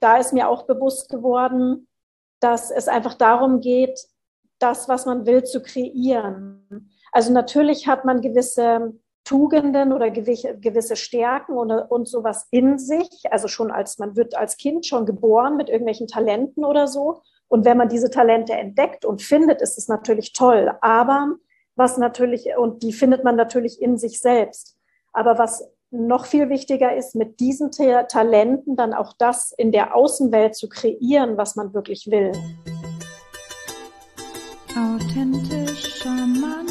da ist mir auch bewusst geworden, dass es einfach darum geht, das, was man will, zu kreieren. Also natürlich hat man gewisse Tugenden oder gewisse Stärken und sowas in sich. Also man wird als Kind schon geboren mit irgendwelchen Talenten oder so. Und wenn man diese Talente entdeckt und findet, ist es natürlich toll. Aber und die findet man natürlich in sich selbst. Aber was noch viel wichtiger ist, mit diesen Talenten dann auch das in der Außenwelt zu kreieren, was man wirklich will. Authentisch charmant.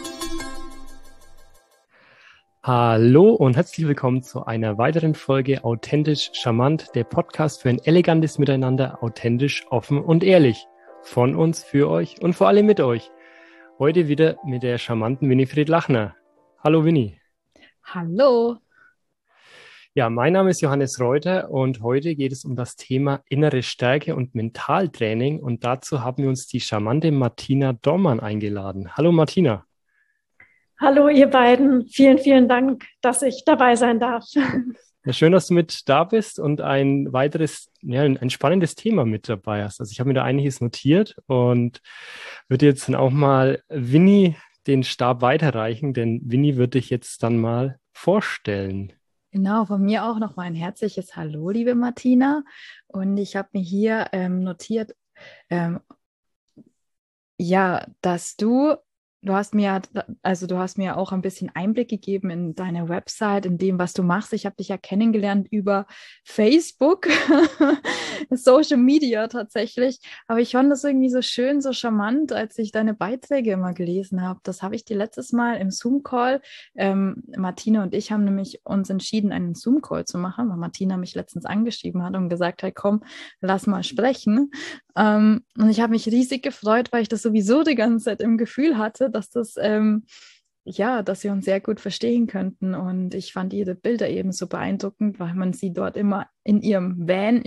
Hallo und herzlich willkommen zu einer weiteren Folge Authentisch charmant, der Podcast für ein elegantes Miteinander, authentisch, offen und ehrlich. Von uns, für euch und vor allem mit euch. Heute wieder mit der charmanten Winifred Lachner. Hallo Winnie. Hallo. Ja, mein Name ist Johannes Reuter und heute geht es um das Thema innere Stärke und Mentaltraining und dazu haben wir uns die charmante Martina Dormann eingeladen. Hallo Martina. Hallo ihr beiden, vielen, vielen Dank, dass ich dabei sein darf. Ja, schön, dass du mit da bist und ein weiteres, ein spannendes Thema mit dabei hast. Also ich habe mir da einiges notiert und würde jetzt dann auch mal Winnie den Stab weiterreichen, denn Winnie wird dich jetzt dann mal vorstellen. Genau, von mir auch noch mal ein herzliches Hallo, liebe Martina. Und ich habe mir hier notiert, dass du hast mir auch ein bisschen Einblick gegeben in deine Website, in dem, was du machst. Ich habe dich ja kennengelernt über Facebook, Social Media tatsächlich. Aber ich fand das irgendwie so schön, so charmant, als ich deine Beiträge immer gelesen habe. Das habe ich dir letztes Mal im Zoom-Call. Martina und ich haben nämlich uns entschieden, einen Zoom-Call zu machen, weil Martina mich letztens angeschrieben hat und gesagt hat, komm, lass mal sprechen. Und ich habe mich riesig gefreut, weil ich das sowieso die ganze Zeit im Gefühl hatte, dass dass wir uns sehr gut verstehen könnten. Und ich fand ihre Bilder eben so beeindruckend, weil man sie dort immer in ihrem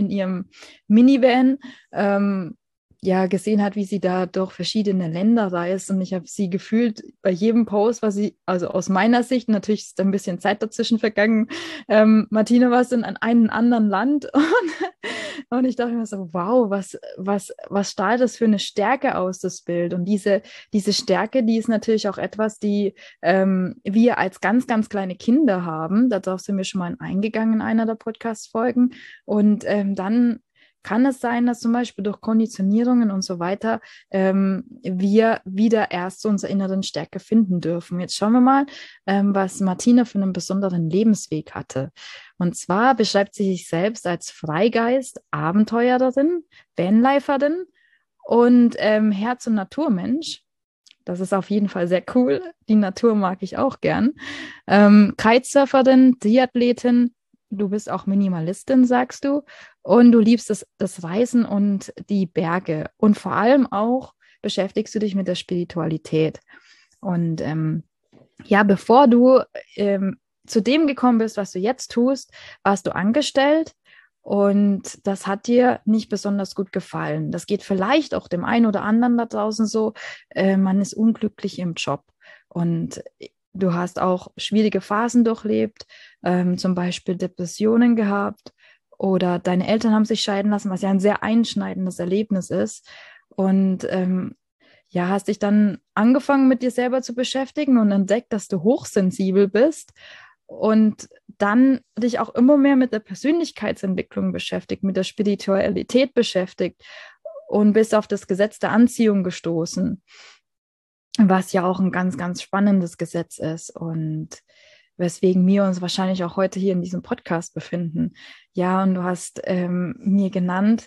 Minivan, gesehen hat, wie sie da durch verschiedene Länder reist. Und ich habe sie gefühlt bei jedem Post, also aus meiner Sicht, natürlich ist ein bisschen Zeit dazwischen vergangen, Martina war in einem anderen Land und ich dachte mir so, wow, was strahlt das für eine Stärke aus, das Bild? Und diese Stärke, die ist natürlich auch etwas, die wir als ganz, ganz kleine Kinder haben. Darauf sind wir schon mal eingegangen in einer der Podcast-Folgen. Und dann kann es sein, dass zum Beispiel durch Konditionierungen und so weiter wir wieder erst unsere inneren Stärke finden dürfen. Jetzt schauen wir mal, was Martina für einen besonderen Lebensweg hatte. Und zwar beschreibt sie sich selbst als Freigeist, Abenteurerin, Vanliferin und Herz- und Naturmensch. Das ist auf jeden Fall sehr cool. Die Natur mag ich auch gern. Kitesurferin, Triathletin, du bist auch Minimalistin, sagst du. Und du liebst das Reisen und die Berge. Und vor allem auch beschäftigst du dich mit der Spiritualität. Und bevor du zu dem gekommen bist, was du jetzt tust, warst du angestellt. Und das hat dir nicht besonders gut gefallen. Das geht vielleicht auch dem einen oder anderen da draußen so. Man ist unglücklich im Job. Und du hast auch schwierige Phasen durchlebt, zum Beispiel Depressionen gehabt oder deine Eltern haben sich scheiden lassen, was ja ein sehr einschneidendes Erlebnis ist. Und hast dich dann angefangen mit dir selber zu beschäftigen und entdeckt, dass du hochsensibel bist und dann dich auch immer mehr mit der Persönlichkeitsentwicklung beschäftigt, mit der Spiritualität beschäftigt und bist auf das Gesetz der Anziehung gestoßen, was ja auch ein ganz, ganz spannendes Gesetz ist und weswegen wir uns wahrscheinlich auch heute hier in diesem Podcast befinden. Ja, und du hast mir genannt,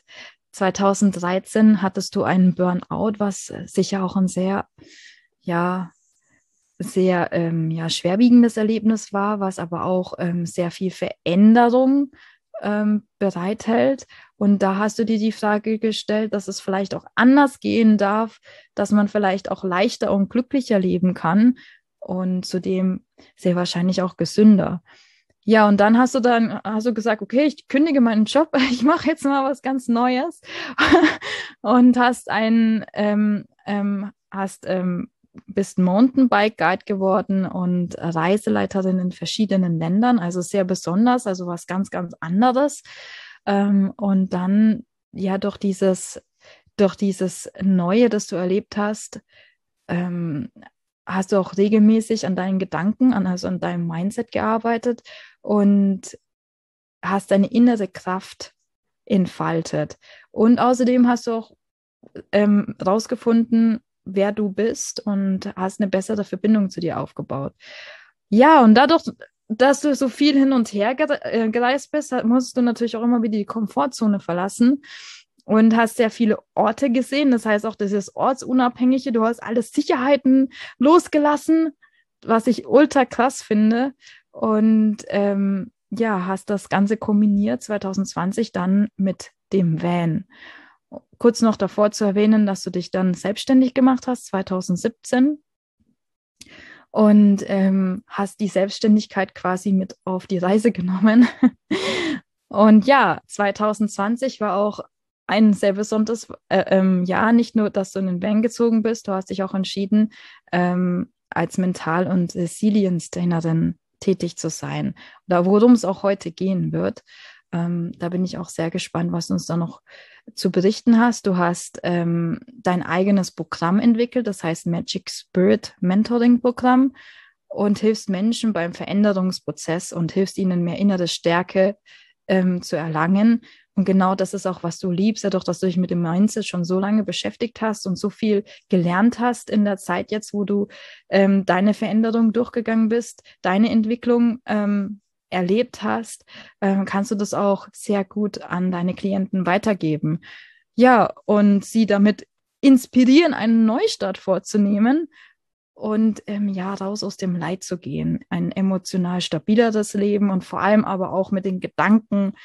2013 hattest du einen Burnout, was sicher auch ein sehr schwerwiegendes Erlebnis war, was aber auch sehr viel Veränderung bereithält. Und da hast du dir die Frage gestellt, dass es vielleicht auch anders gehen darf, dass man vielleicht auch leichter und glücklicher leben kann und zudem sehr wahrscheinlich auch gesünder. Ja, und dann hast du gesagt, okay, ich kündige meinen Job, ich mache jetzt mal was ganz Neues und bist Mountainbike-Guide geworden und Reiseleiterin in verschiedenen Ländern, also sehr besonders, also was ganz, ganz anderes. Und dann ja durch dieses Neue, das du erlebt hast, hast du auch regelmäßig an deinen Gedanken, also an deinem Mindset gearbeitet und hast deine innere Kraft entfaltet. Und außerdem hast du auch rausgefunden, wer du bist und hast eine bessere Verbindung zu dir aufgebaut. Ja, und dadurch, dass du so viel hin und her gereist bist, musst du natürlich auch immer wieder die Komfortzone verlassen und hast sehr viele Orte gesehen. Das heißt auch, dieses Ortsunabhängige, du hast alle Sicherheiten losgelassen, was ich ultra krass finde. Und ja, hast das Ganze kombiniert 2020 dann mit dem Van. Kurz noch davor zu erwähnen, dass du dich dann selbstständig gemacht hast, 2017. Und hast die Selbstständigkeit quasi mit auf die Reise genommen. Und ja, 2020 war auch ein sehr besonderes Jahr. Nicht nur, dass du in den Van gezogen bist, du hast dich auch entschieden, als Mental- und Resilience-Trainerin tätig zu sein. Oder worum es auch heute gehen wird. Da bin ich auch sehr gespannt, was du uns da noch zu berichten hast. Du hast dein eigenes Programm entwickelt, das heißt Magic Spirit Mentoring Programm, und hilfst Menschen beim Veränderungsprozess und hilfst ihnen mehr innere Stärke zu erlangen. Und genau das ist auch, was du liebst, dadurch, dass du dich mit dem Mindset schon so lange beschäftigt hast und so viel gelernt hast in der Zeit jetzt, wo du deine Veränderung durchgegangen bist, deine Entwicklung erlebt hast, kannst du das auch sehr gut an deine Klienten weitergeben. Ja, und sie damit inspirieren, einen Neustart vorzunehmen und ja, raus aus dem Leid zu gehen, ein emotional stabileres Leben und vor allem aber auch mit den Gedanken,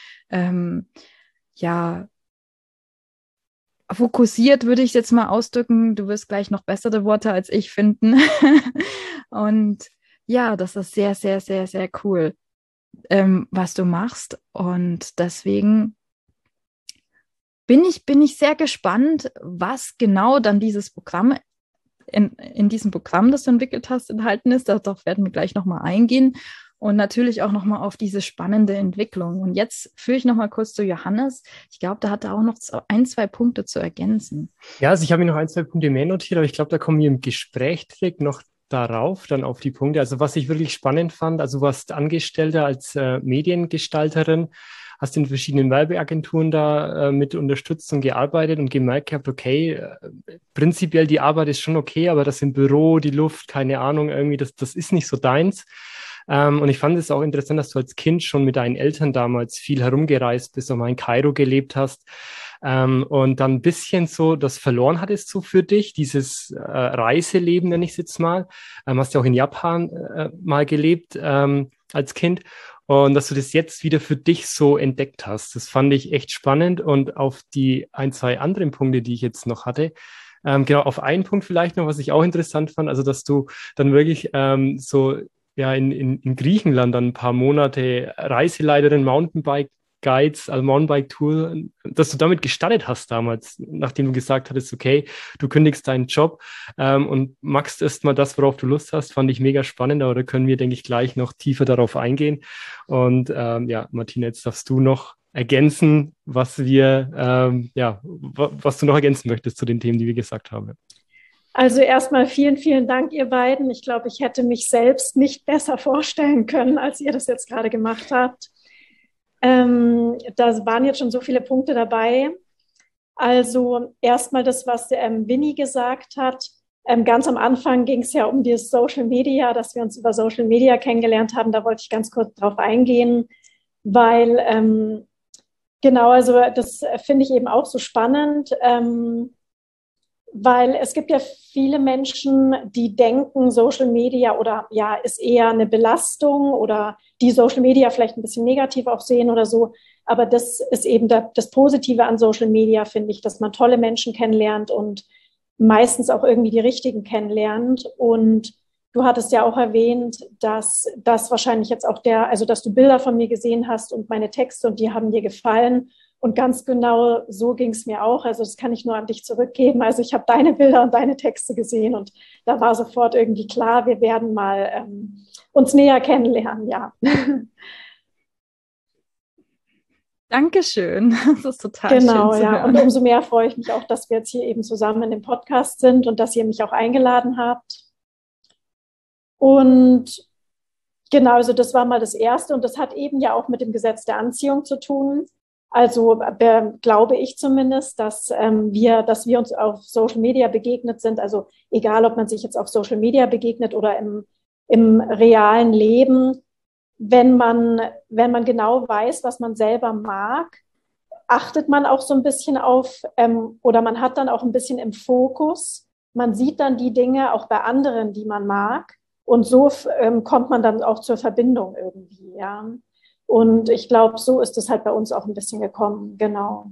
ja, fokussiert würde ich jetzt mal ausdrücken. Du wirst gleich noch bessere Worte als ich finden. Und ja, das ist sehr, sehr, sehr, sehr cool, was du machst. Und deswegen bin ich sehr gespannt, was genau dann dieses Programm in diesem Programm, das du entwickelt hast, enthalten ist. Darauf werden wir gleich nochmal eingehen und natürlich auch nochmal auf diese spannende Entwicklung. Und jetzt führe ich nochmal kurz zu Johannes. Ich glaube, da hat er auch noch ein, zwei Punkte zu ergänzen. Ja, also ich habe mir noch ein, zwei Punkte mehr notiert, aber ich glaube, da kommen wir im Gespräch direkt noch darauf, dann auf die Punkte. Also was ich wirklich spannend fand, also du warst Angestellter als Mediengestalterin, hast in verschiedenen Werbeagenturen da mit unterstützt und gearbeitet und gemerkt gehabt, okay, prinzipiell die Arbeit ist schon okay, aber das im Büro, die Luft, keine Ahnung, irgendwie, das ist nicht so deins. Und ich fand es auch interessant, dass du als Kind schon mit deinen Eltern damals viel herumgereist bist und mal in Kairo gelebt hast. Und dann ein bisschen so das verloren hattest so für dich, dieses Reiseleben, nenne ich es jetzt mal. Hast ja auch in Japan mal gelebt als Kind. Und dass du das jetzt wieder für dich so entdeckt hast, das fand ich echt spannend. Und auf die ein, zwei anderen Punkte, die ich jetzt noch hatte, genau, auf einen Punkt vielleicht noch, was ich auch interessant fand, also dass du dann wirklich so ja in Griechenland dann ein paar Monate Reiseleiterin, Mountainbike Guides, also Mountainbike-Tour, dass du damit gestartet hast damals, nachdem du gesagt hattest, okay, du kündigst deinen Job und machst erst mal das, worauf du Lust hast, fand ich mega spannend, aber da können wir, denke ich, gleich noch tiefer darauf eingehen. Und ja, Martina, jetzt darfst du noch ergänzen, was was du noch ergänzen möchtest zu den Themen, die wir gesagt haben. Also erstmal vielen, vielen Dank, ihr beiden. Ich glaube, ich hätte mich selbst nicht besser vorstellen können, als ihr das jetzt gerade gemacht habt. Da waren jetzt schon so viele Punkte dabei. Also erstmal das, was Winnie gesagt hat. Ganz am Anfang ging es ja um das Social Media, dass wir uns über Social Media kennengelernt haben. Da wollte ich ganz kurz drauf eingehen, weil genau, also das finde ich eben auch so spannend. Weil es gibt ja viele Menschen, die denken, Social Media oder ja, ist eher eine Belastung oder die Social Media vielleicht ein bisschen negativ auch sehen oder so. Aber das ist eben das Positive an Social Media, finde ich, dass man tolle Menschen kennenlernt und meistens auch irgendwie die richtigen kennenlernt. Und du hattest ja auch erwähnt, dass das wahrscheinlich jetzt auch also dass du Bilder von mir gesehen hast und meine Texte und die haben dir gefallen. Und ganz genau so ging es mir auch. Also das kann ich nur an dich zurückgeben. Also ich habe deine Bilder und deine Texte gesehen und da war sofort irgendwie klar, wir werden mal uns näher kennenlernen, ja. Dankeschön. Das ist total Genau, schön zu ja. Und hören. umso mehr freue ich mich auch, dass wir jetzt hier eben zusammen in dem Podcast sind und dass ihr mich auch eingeladen habt. Und genau, also das war mal das Erste und das hat eben ja auch mit dem Gesetz der Anziehung zu tun. Also glaube ich zumindest, dass wir uns auf Social Media begegnet sind. Also egal, ob man sich jetzt auf Social Media begegnet oder im realen Leben, wenn man genau weiß, was man selber mag, achtet man auch so ein bisschen auf oder man hat dann auch ein bisschen im Fokus. Man sieht dann die Dinge auch bei anderen, die man mag. Und so kommt man dann auch zur Verbindung irgendwie, ja. Und ich glaube, so ist es halt bei uns auch ein bisschen gekommen, genau.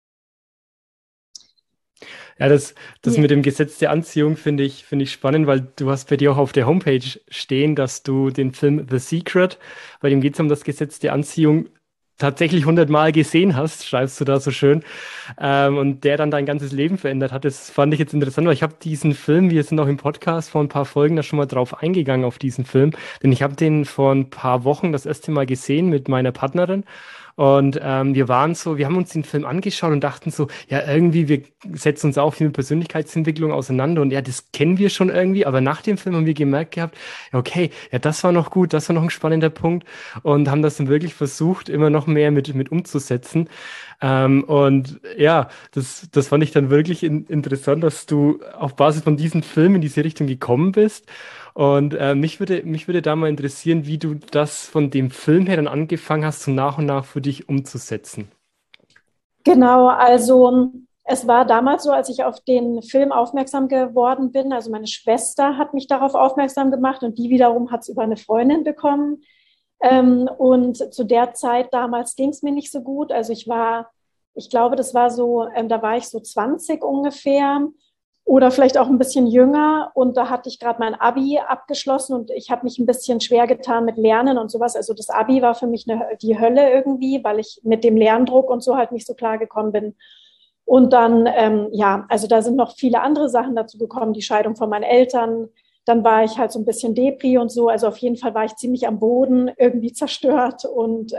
Ja, das Ja. mit dem Gesetz der Anziehung finde ich spannend, weil du hast bei dir auch auf der Homepage stehen, dass du den Film The Secret, bei dem geht es um das Gesetz der Anziehung, tatsächlich 100 Mal gesehen hast, schreibst du da so schön, und der dann dein ganzes Leben verändert hat. Das fand ich jetzt interessant, weil ich habe diesen Film, wir sind auch im Podcast vor ein paar Folgen da schon mal drauf eingegangen auf diesen Film, denn ich habe den vor ein paar Wochen das erste Mal gesehen mit meiner Partnerin. Und wir haben uns den Film angeschaut und dachten so, ja, irgendwie, wir setzen uns auch viel mit Persönlichkeitsentwicklung auseinander und ja, das kennen wir schon irgendwie, aber nach dem Film haben wir gemerkt gehabt, ja, okay, ja, das war noch gut, das war noch ein spannender Punkt und haben das dann wirklich versucht, immer noch mehr mit umzusetzen. Und ja, das fand ich dann wirklich interessant, dass du auf Basis von diesem Film in diese Richtung gekommen bist. Und mich würde da mal interessieren, wie du das von dem Film her dann angefangen hast, so nach und nach für dich umzusetzen. Genau, also es war damals so, als ich auf den Film aufmerksam geworden bin. Also meine Schwester hat mich darauf aufmerksam gemacht und die wiederum hat es über eine Freundin bekommen. Und zu der Zeit damals ging es mir nicht so gut. Also ich glaube, das war so, da war ich so 20 ungefähr oder vielleicht auch ein bisschen jünger. Und da hatte ich gerade mein Abi abgeschlossen und ich habe mich ein bisschen schwer getan mit Lernen und sowas. Also das Abi war für mich die Hölle irgendwie, weil ich mit dem Lerndruck und so halt nicht so klar gekommen bin. Und dann, ja, also da sind noch viele andere Sachen dazu gekommen, die Scheidung von meinen Eltern. Dann war ich halt so ein bisschen Depri und so. Also auf jeden Fall war ich ziemlich am Boden, irgendwie zerstört. Und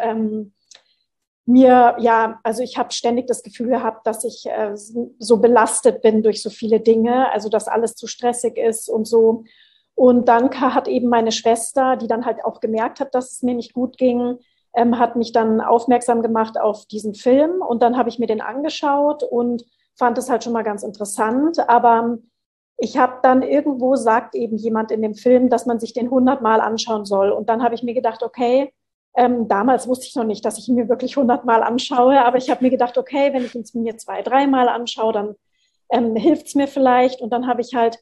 ja, also ich habe ständig das Gefühl gehabt, dass ich so belastet bin durch so viele Dinge, also dass alles zu stressig ist und so. Und dann hat eben meine Schwester, die dann halt auch gemerkt hat, dass es mir nicht gut ging, hat mich dann aufmerksam gemacht auf diesen Film. Und dann habe ich mir den angeschaut und fand es halt schon mal ganz interessant. Aber ich habe dann irgendwo sagt eben jemand in dem Film, dass man sich den 100 Mal anschauen soll. Und dann habe ich mir gedacht, okay, damals wusste ich noch nicht, dass ich ihn mir wirklich 100 Mal anschaue, aber ich habe mir gedacht, okay, wenn ich ihn mir 2, 3 Mal anschaue, dann hilft es mir vielleicht. Und dann habe ich halt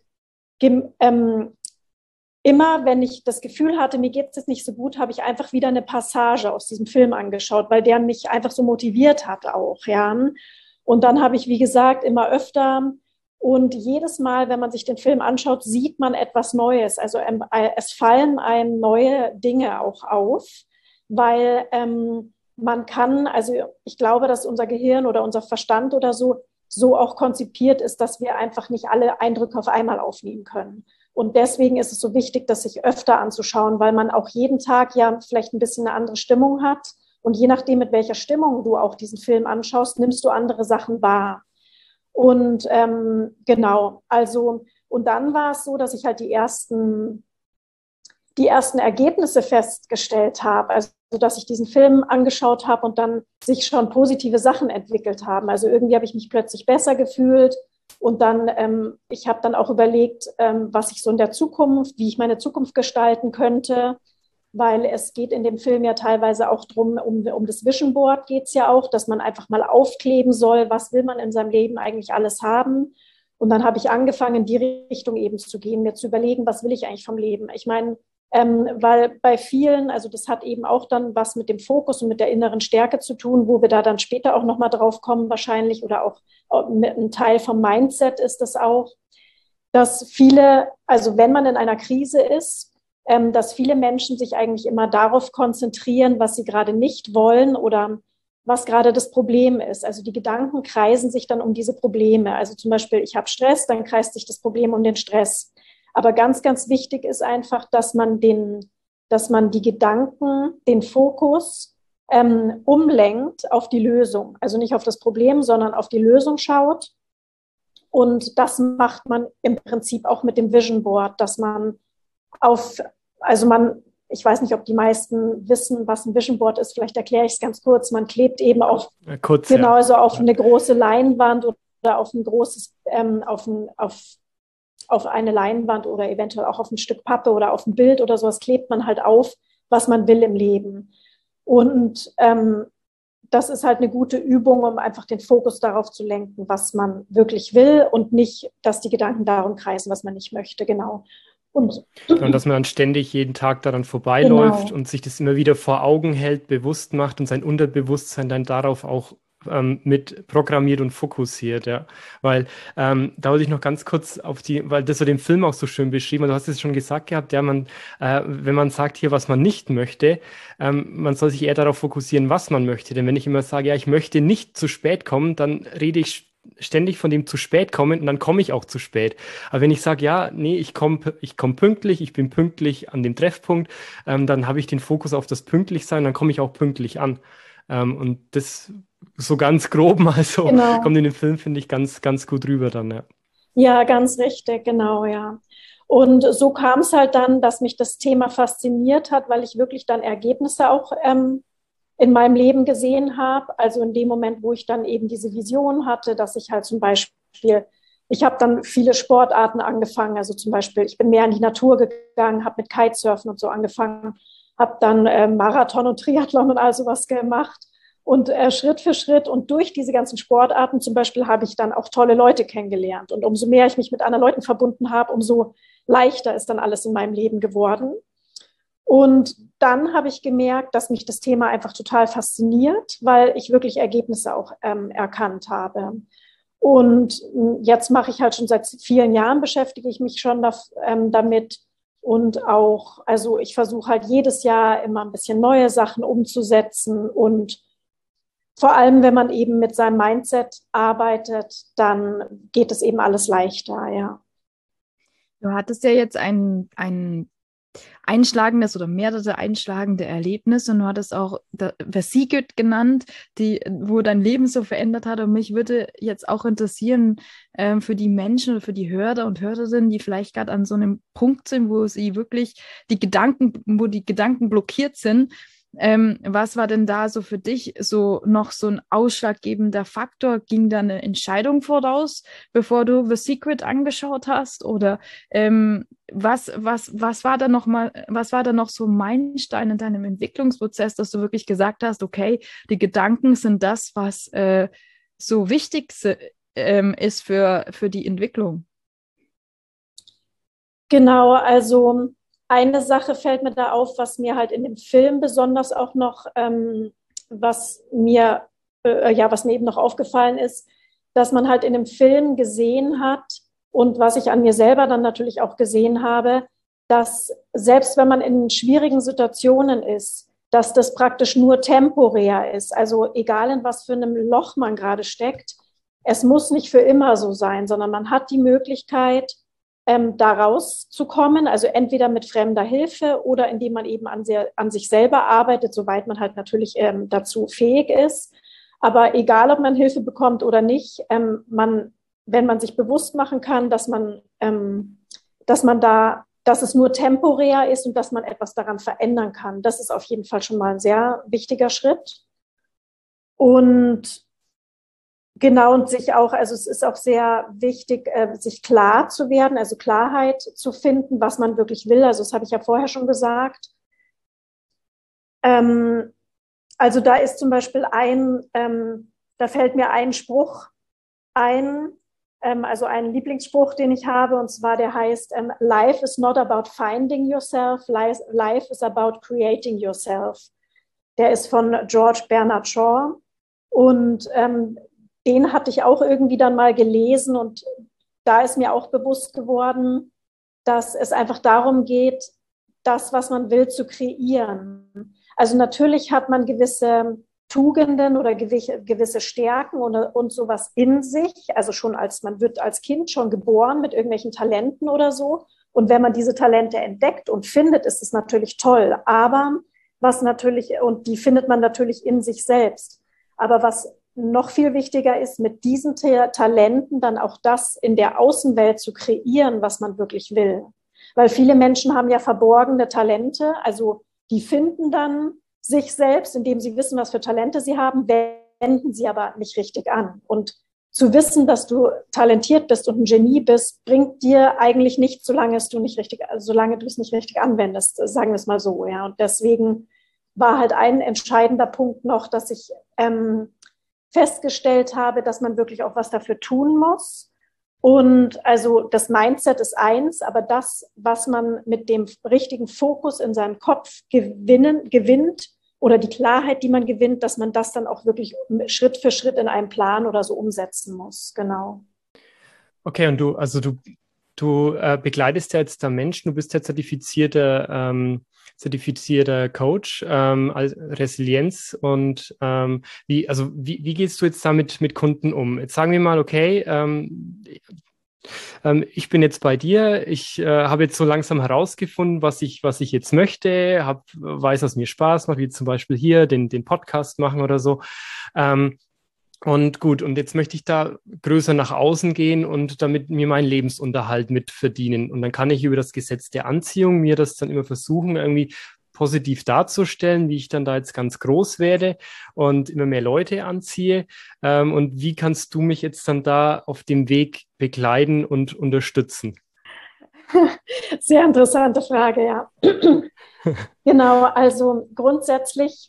immer, wenn ich das Gefühl hatte, mir geht es jetzt nicht so gut, habe ich einfach wieder eine Passage aus diesem Film angeschaut, weil der mich einfach so motiviert hat auch, ja. Und dann habe ich, wie gesagt, immer öfter und jedes Mal, wenn man sich den Film anschaut, sieht man etwas Neues. Also es fallen einem neue Dinge auch auf, weil man kann, also ich glaube, dass unser Gehirn oder unser Verstand oder so auch konzipiert ist, dass wir einfach nicht alle Eindrücke auf einmal aufnehmen können. Und deswegen ist es so wichtig, das sich öfter anzuschauen, weil man auch jeden Tag ja vielleicht ein bisschen eine andere Stimmung hat. Und je nachdem, mit welcher Stimmung du auch diesen Film anschaust, nimmst du andere Sachen wahr. Und genau, also, und dann war es so, dass ich halt die ersten Ergebnisse festgestellt habe. Also, dass ich diesen Film angeschaut habe und dann sich schon positive Sachen entwickelt haben. Also irgendwie habe ich mich plötzlich besser gefühlt. Und dann, ich habe dann auch überlegt, was ich so in der Zukunft, wie ich meine Zukunft gestalten könnte, weil es geht in dem Film ja teilweise auch drum, um das Vision Board geht es ja auch, dass man einfach mal aufkleben soll, was will man in seinem Leben eigentlich alles haben. Und dann habe ich angefangen, in die Richtung eben zu gehen, mir zu überlegen, was will ich eigentlich vom Leben. Ich meine, weil bei vielen, also das hat eben auch dann was mit dem Fokus und mit der inneren Stärke zu tun, wo wir da dann später auch nochmal drauf kommen wahrscheinlich oder auch mit ein Teil vom Mindset ist das auch, dass viele, also wenn man in einer Krise ist, dass viele Menschen sich eigentlich immer darauf konzentrieren, was sie gerade nicht wollen oder was gerade das Problem ist. Also die Gedanken kreisen sich dann um diese Probleme. Also zum Beispiel, ich habe Stress, dann kreist sich das Problem um den Stress. Aber ganz, ganz wichtig ist einfach, dass man die Gedanken, den Fokus umlenkt auf die Lösung. Also nicht auf das Problem, sondern auf die Lösung schaut. Und das macht man im Prinzip auch mit dem Vision Board, dass man ich weiß nicht, ob die meisten wissen, was ein Vision Board ist, vielleicht erkläre ich es ganz kurz. Man klebt eben auf eine große Leinwand oder auf ein großes, auf eine Leinwand oder eventuell auch auf ein Stück Pappe oder auf ein Bild oder sowas klebt man halt auf, was man will im Leben. Und das ist halt eine gute Übung, um einfach den Fokus darauf zu lenken, was man wirklich will und nicht, dass die Gedanken darum kreisen, was man nicht möchte. Genau. Und dass man dann ständig jeden Tag daran vorbeiläuft und sich das immer wieder vor Augen hält, bewusst macht und sein Unterbewusstsein dann darauf auch mit programmiert und fokussiert, ja. Weil da wollte ich noch ganz kurz weil das so den Film auch so schön beschrieben hat, du hast es schon gesagt gehabt, ja, wenn man sagt hier, was man nicht möchte, man soll sich eher darauf fokussieren, was man möchte. Denn wenn ich immer sage, ja, ich möchte nicht zu spät kommen, dann rede ich ständig von dem zu spät kommen und dann komme ich auch zu spät. Aber wenn ich sage, ja, nee, ich komm pünktlich, ich bin pünktlich an dem Treffpunkt, dann habe ich den Fokus auf das Pünktlichsein, dann komme ich auch pünktlich an. Und das so ganz grob mal so kommt in dem Film, finde ich, ganz, ganz gut rüber dann, ja. Ja, ganz richtig, genau, ja. Und so kam es halt dann, dass mich das Thema fasziniert hat, weil ich wirklich dann Ergebnisse auch in meinem Leben gesehen habe. Also in dem Moment, wo ich dann eben diese Vision hatte, dass ich halt zum Beispiel, ich habe dann viele Sportarten angefangen, also zum Beispiel, ich bin mehr in die Natur gegangen, habe mit Kitesurfen und so angefangen, habe dann Marathon und Triathlon und all sowas gemacht. Und Schritt für Schritt und durch diese ganzen Sportarten zum Beispiel habe ich dann auch tolle Leute kennengelernt. Und umso mehr ich mich mit anderen Leuten verbunden habe, umso leichter ist dann alles in meinem Leben geworden. Und dann habe ich gemerkt, dass mich das Thema einfach total fasziniert, weil ich wirklich Ergebnisse auch erkannt habe. Und jetzt mache ich halt schon seit vielen Jahren, beschäftige ich mich schon damit. Und auch, also ich versuche halt jedes Jahr immer ein bisschen neue Sachen umzusetzen. Und vor allem, wenn man eben mit seinem Mindset arbeitet, dann geht es eben alles leichter, ja. Du hattest ja jetzt ein einschlagendes oder mehrere einschlagende Erlebnisse und du hattest auch Versiegelt genannt, wo dein Leben so verändert hat. Und mich würde jetzt auch interessieren, für die Menschen oder für die Hörer und Hörerinnen, die vielleicht gerade an so einem Punkt sind, wo die Gedanken blockiert sind. Was war denn da so für dich so noch so ein ausschlaggebender Faktor? Ging da eine Entscheidung voraus, bevor du The Secret angeschaut hast? Oder was war da noch so ein Meilenstein in deinem Entwicklungsprozess, dass du wirklich gesagt hast, okay, die Gedanken sind das, was so wichtig ist für die Entwicklung? Genau, also eine Sache fällt mir da auf, was mir halt in dem Film besonders auch noch, was mir eben noch aufgefallen ist, dass man halt in dem Film gesehen hat und was ich an mir selber dann natürlich auch gesehen habe, dass selbst wenn man in schwierigen Situationen ist, dass das praktisch nur temporär ist. Also egal in was für einem Loch man gerade steckt, es muss nicht für immer so sein, sondern man hat die Möglichkeit, da rauszukommen, also entweder mit fremder Hilfe oder indem man eben an sich selber arbeitet, soweit man halt natürlich dazu fähig ist. Aber egal, ob man Hilfe bekommt oder nicht, wenn man sich bewusst machen kann, dass es nur temporär ist und dass man etwas daran verändern kann, das ist auf jeden Fall schon mal ein sehr wichtiger Schritt. Und genau, und also es ist auch sehr wichtig, sich klar zu werden, also Klarheit zu finden, was man wirklich will. Also das habe ich ja vorher schon gesagt. Also da ist zum Beispiel da fällt mir ein Spruch ein, also ein Lieblingsspruch, den ich habe, und zwar der heißt, Life is not about finding yourself, life is about creating yourself. Der ist von George Bernard Shaw und den hatte ich auch irgendwie dann mal gelesen und da ist mir auch bewusst geworden, dass es einfach darum geht, das, was man will, zu kreieren. Also natürlich hat man gewisse Tugenden oder gewisse Stärken und sowas in sich. Also man wird als Kind schon geboren mit irgendwelchen Talenten oder so. Und wenn man diese Talente entdeckt und findet, ist es natürlich toll. Aber was natürlich, und die findet man natürlich in sich selbst. Aber was noch viel wichtiger ist, mit diesen Talenten dann auch das in der Außenwelt zu kreieren, was man wirklich will. Weil viele Menschen haben ja verborgene Talente, also die finden dann sich selbst, indem sie wissen, was für Talente sie haben, wenden sie aber nicht richtig an. Und zu wissen, dass du talentiert bist und ein Genie bist, bringt dir eigentlich nichts, solange du es nicht richtig anwendest, sagen wir es mal so. Ja. Und deswegen war halt ein entscheidender Punkt noch, dass ich festgestellt habe, dass man wirklich auch was dafür tun muss. Und also das Mindset ist eins, aber das, was man mit dem richtigen Fokus in seinem Kopf gewinnt oder die Klarheit, die man gewinnt, dass man das dann auch wirklich Schritt für Schritt in einem Plan oder so umsetzen muss. Genau. Okay, und du begleitest ja jetzt da Menschen, du bist ja zertifizierter Coach als Resilienz und wie gehst du jetzt damit mit Kunden um? Jetzt sagen wir mal, okay, ich bin jetzt bei dir, ich habe jetzt so langsam herausgefunden, was ich jetzt möchte, weiß, was mir Spaß macht, wie zum Beispiel hier den Podcast machen oder so. Und gut, und jetzt möchte ich da größer nach außen gehen und damit mir meinen Lebensunterhalt mit verdienen. Und dann kann ich über das Gesetz der Anziehung mir das dann immer versuchen, irgendwie positiv darzustellen, wie ich dann da jetzt ganz groß werde und immer mehr Leute anziehe. Und wie kannst du mich jetzt dann da auf dem Weg begleiten und unterstützen? Sehr interessante Frage, ja. Genau, also grundsätzlich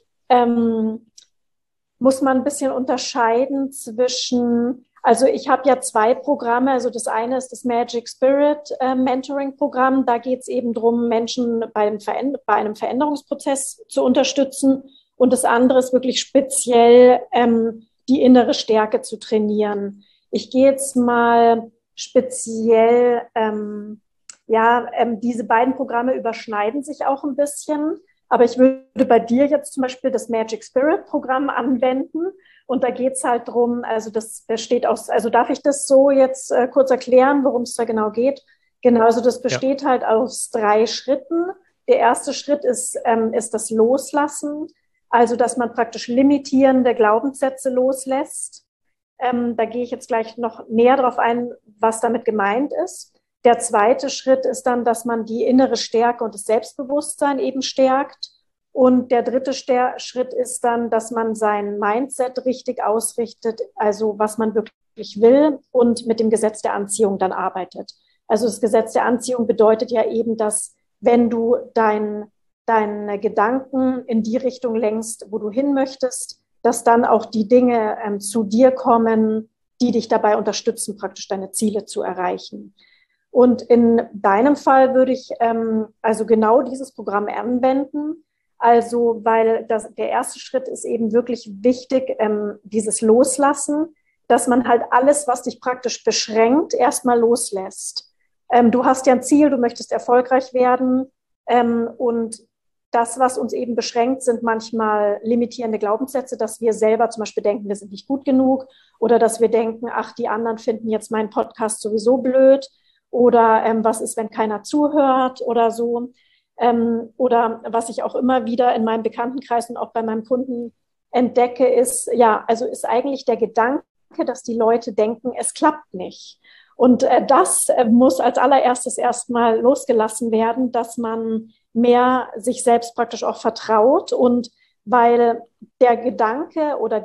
muss man ein bisschen unterscheiden zwischen, also ich habe ja 2 Programme, also das eine ist das Magic Spirit Mentoring Programm, da geht es eben darum, Menschen bei einem Veränderungsprozess zu unterstützen und das andere ist wirklich speziell die innere Stärke zu trainieren. Ich gehe jetzt mal speziell, diese beiden Programme überschneiden sich auch ein bisschen. Aber ich würde bei dir jetzt zum Beispiel das Magic Spirit Programm anwenden. Und da geht es halt drum, also das besteht aus, also darf ich das so jetzt kurz erklären, worum es da genau geht? Genau, also das besteht halt aus 3 Schritten. Der erste Schritt ist das Loslassen, also dass man praktisch limitierende Glaubenssätze loslässt. Da gehe ich jetzt gleich noch näher drauf ein, was damit gemeint ist. Der zweite Schritt ist dann, dass man die innere Stärke und das Selbstbewusstsein eben stärkt. Und der dritte Schritt ist dann, dass man sein Mindset richtig ausrichtet, also was man wirklich will und mit dem Gesetz der Anziehung dann arbeitet. Also das Gesetz der Anziehung bedeutet ja eben, dass wenn du deine Gedanken in die Richtung lenkst, wo du hin möchtest, dass dann auch die Dinge zu dir kommen, die dich dabei unterstützen, praktisch deine Ziele zu erreichen. Und in deinem Fall würde ich also genau dieses Programm anwenden. Also, weil der erste Schritt ist eben wirklich wichtig, dieses Loslassen, dass man halt alles, was dich praktisch beschränkt, erstmal loslässt. Du hast ja ein Ziel, du möchtest erfolgreich werden und das, was uns eben beschränkt, sind manchmal limitierende Glaubenssätze, dass wir selber zum Beispiel denken, wir sind nicht gut genug oder dass wir denken, ach, die anderen finden jetzt meinen Podcast sowieso blöd. Oder was ist, wenn keiner zuhört oder so. Oder was ich auch immer wieder in meinem Bekanntenkreis und auch bei meinem Kunden entdecke, ist, ja, also ist eigentlich der Gedanke, dass die Leute denken, es klappt nicht. Und das muss als allererstes erstmal losgelassen werden, dass man mehr sich selbst praktisch auch vertraut und weil der Gedanke oder